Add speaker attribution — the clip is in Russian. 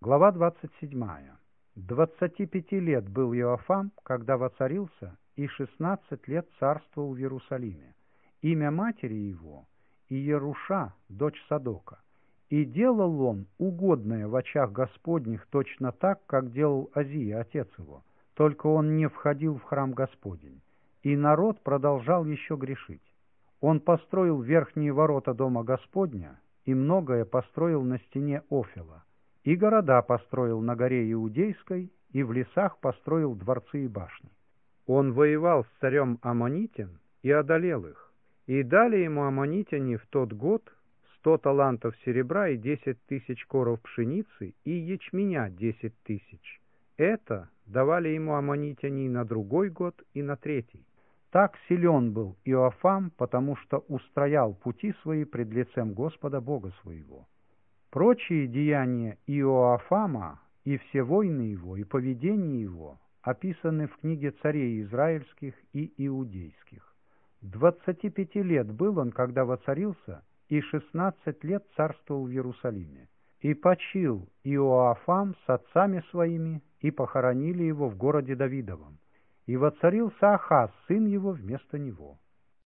Speaker 1: Глава 27. 25 лет был Иоафам, когда воцарился, и 16 лет царствовал в Иерусалиме. Имя матери его Иеруша, дочь Садока. И делал он угодное в очах Господних точно так, как делал Азия, отец его, только он не входил в храм Господень. И народ продолжал еще грешить. Он построил верхние ворота дома Господня, и многое построил на стене Офела, и города построил на горе Иудейской, и в лесах построил дворцы и башни. Он воевал с царем Аммонитин и одолел их, и дали ему аммонитяне в тот год 100 талантов серебра и 10 тысяч коров пшеницы и ячменя 10 тысяч. Это давали ему аммонитяне и на другой год, и на третий. Так силен был Иоафам, потому что устроял пути свои пред лицем Господа Бога своего. Прочие деяния Иоафама, и все войны его, и поведение его описаны в книге царей израильских и иудейских. 25 лет был он, когда воцарился, и 16 лет царствовал в Иерусалиме. И почил Иоафам с отцами своими, и похоронили его в городе Давидовом. И воцарился Ахаз, сын его, вместо него.